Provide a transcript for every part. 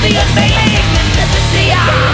the unveiling. This is the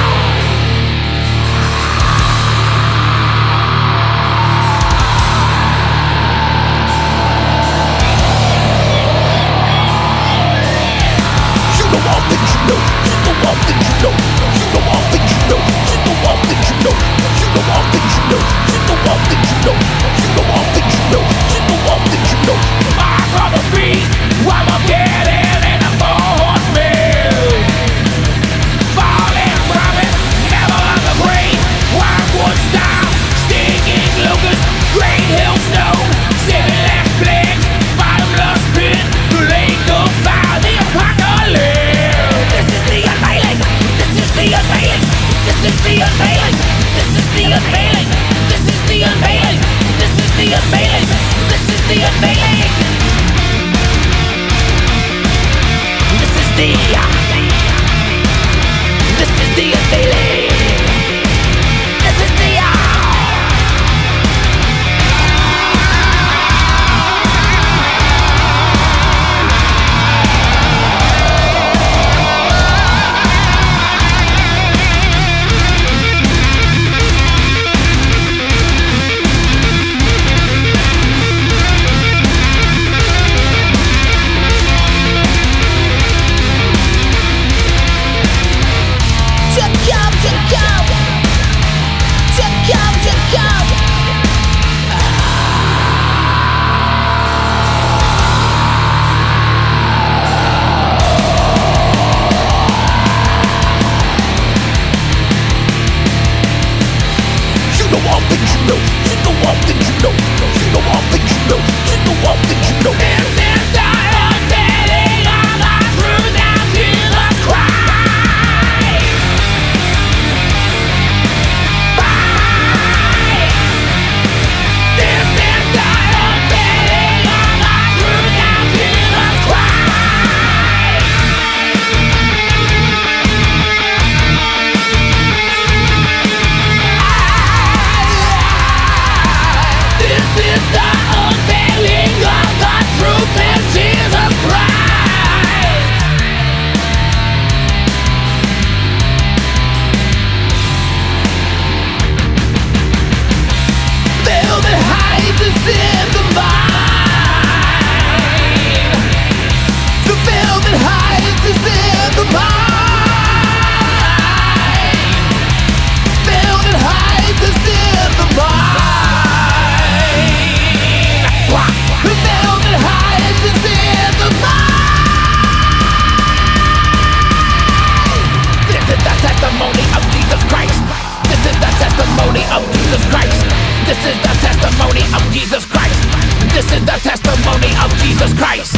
testimony of Jesus Christ.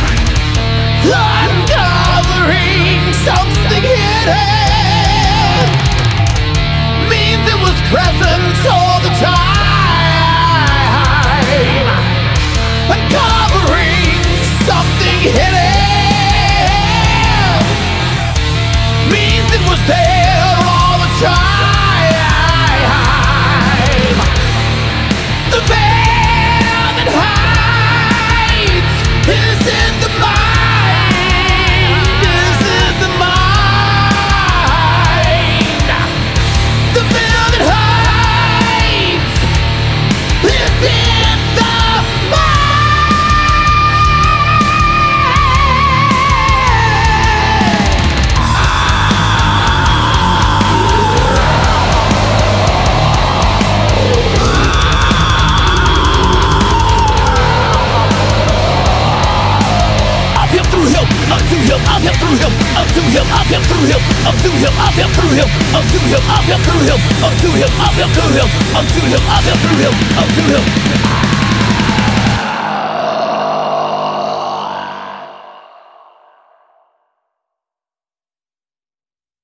Uncovering something hidden means it was present all the time. Uncovering something hidden means it was there all the time. The veil that hides is in the mind, is in the mind. The veil that hides is in the of him through him, up to him, of him through him, up to him, of him through him, up to him, of him through him, up to him, of him through him, up to him, of him through him, up to him.